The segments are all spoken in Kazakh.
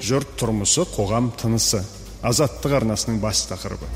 Жұрт тұрмысы, қоғам тынысы. Азаттық арнасының бас тақырыбы.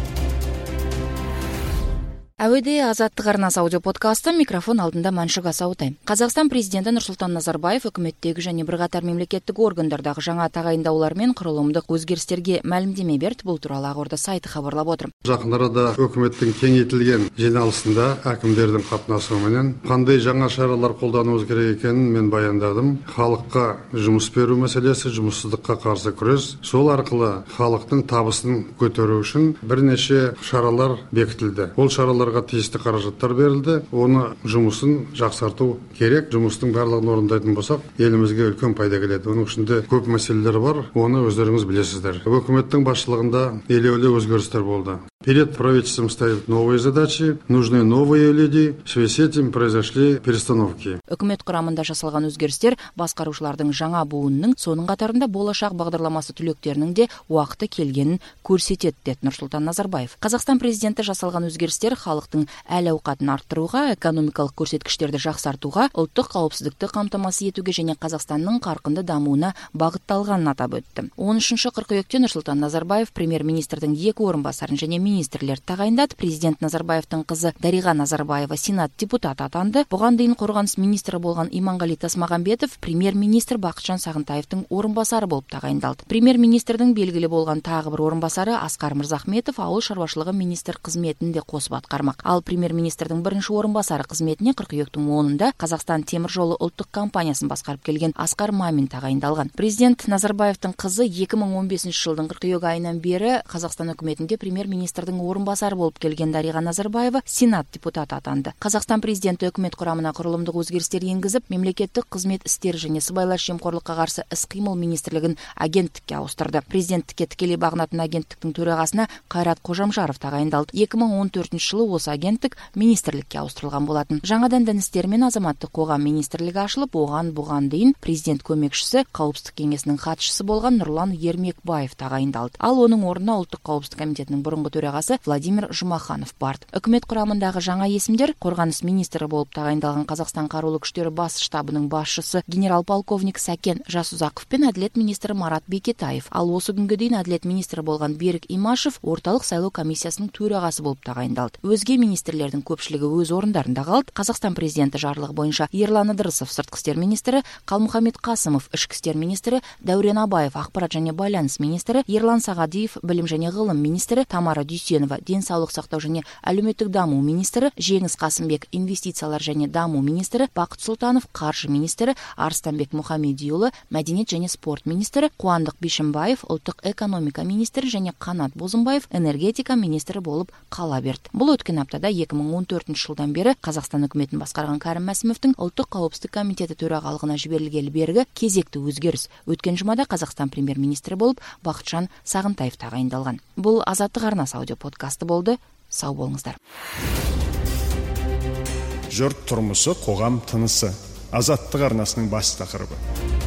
Әуеде Азаттық арнасы аудиоподкасты, микрофон алдында Маншық Асаутай. Қазақстан президенті Нұрсұлтан Назарбаев үкіметтегі және бірқатар мемлекеттік органдардағы жаңа тағайындаулар мен құрылымдық өзгерістерге мәлімдеме берді. Бұл туралы Ақорда сайты хабарлап отыр. Жақын арада үкіметтің кеңейтілген жиналысында әкімдердің қатынасуыменен қандай жаңа шаралар қолдануымыз керек екенін мен баяндадым. Халыққа жұмыс беру мәселесі, жұмыссыздыққа қарсы күрес, сол арқылы халықтың табысын көтеру үшін бірнеше шаралар бекітілді. Ол шараларға тиісті қаражаттар берілді. Оны жұмысын жақсарту керек. Жұмыстың барлығын орындайтын болсақ, елімізге үлкен пайда келеді. Оның ішінде көп мәселелер бар. Оны өздеріңіз білесіздер. Үкіметтің басшылығында елеулі өзгерістер болды. Перед правительством стоят новые задачи, нужны новые люди. В связи с этим произошли перестановки. Үкімет құрамында жасалған өзгерістер басқарушылардың жаңа буынның, соның қатарында болашақ бағдарламасы түлектерінің де уақыты келгенін көрсетеді, деді Нұрсұлтан Назарбаев. Қазақстан президенті жасалған өзгерістер халықтың әл-ауқатын арттыруға, экономикалық көрсеткіштерді жақсартуға, ұлттық қауіпсіздікті қамтамасыз етуге және Қазақстанның қарқынды дамуына бағытталғанын атап өтті. 13 қыркүйекте Нұрсұлтан Назарбаев премьер-министрдің 2 орынбасарын және министрлерді тағайындады. Президент Назарбаевтың қызы Дариға Назарбаева сенат депутаты атанды. Бұған дейін қорғаныс министрі болған Иманғали Тасмағамбетов премьер-министр Бақытжан Сағынтаевтың орынбасары болып тағайындалды. Премьер-министрдің белгілі болған тағы бір орынбасары Асқар Мырзахметов ауыл шаруашылығы министр қызметінде қосып атқармақ. Ал премьер-министрдің бірінші орынбасары қызметіне қыркүйектің 10-ында Қазақстан темір жолы ұлттық компаниясын басқарып келген Асқар Мамин тағайындалған. Президент Назарбаевтың қызы 2015 жылдың қыркүйек айынан бері Қазақстан үкіметінде премьер-министрдің орынбасары болып келген Дариға Назарбаева сенат депутаты атанды. Қазақстан президенті үкімет құрамына құрылымдық өзгерістер енгізіп, мемлекеттік қызмет істері және сыбайлас жемқорлыққа қарсы іс-қимыл министрлігін агенттікке ауыстырды. Президенттікке тікелей бағынатын агенттіктің төрағасына Қайрат Қожамжаров тағайындалды. 2014 жылы осы агенттік министрлікке ауыстырылған болатын. Жаңадан дін істері мен азаматтық қоғам министрлігі ашылып, бұған дейін президент көмекшісі, қауіпсіздік кеңесінің хатшысы болған Нұрлан Ермекбаев тағайындалды. Ал оның орнына ұлттық қауіпсіздік комитетінің бұрынғы төрағасы Владимир Жұмаханов барды. Үкімет құрамындағы жаңа есімдер қорғаныс министрі болып тағайындалған Қазақстан қарулы күштері бас штабының басшысы генерал-полковник Сәкен Жасұзақов пен әділет министрі Марат Бекетаев. Ал осы күнге дейін әділет министрі болған Берік Имашев орталық сайлау комиссиясының төрағасы болып тағайындалды. Өзге министрлердің көпшілігі өз орындарында қалды. Қазақстан президенті жарлығы бойынша Ерлан Ыдырысов сыртқы істер министрі, Қалмұхаммед Қасымов ішкі істер министрі, Дәурен Абаев ақпарат және байланыс министрі, Ерлан Сағадиев білім және ғылым министрі, Тамара Дүйсенова денсаулық сақтау және әлеуметтік даму министрі, Жеңіс Қасымбек инвестициялар және даму министрі, Бақыт Сұлтанов қаржы министрі, Арыстанбек Мұхамедиұлы мәдениет және спорт министрі, Қуандық Бишімбаев ұлттық экономика министрі және Қанат Бозымбаев энергетика министрі болып қала берді. Бұл өткен аптада 2014 жылдан бері Қазақстан үкіметін басқарған Кәрім Мәсімовтің ұлттық қауіпсіздік комитеті төрағалығына жіберілгелі бергі кезекті өзгеріс. Өткен жұмада Қазақстан премьер-министрі болып Бақытжан Сағынтаев тағайындалған. Бұл Азаттық арнасы аудиоподкасты болды. Сау болыңыздар. Жұрт тұрмысы, қоғам тынысы. Азаттық арнасының бас тақырыбы.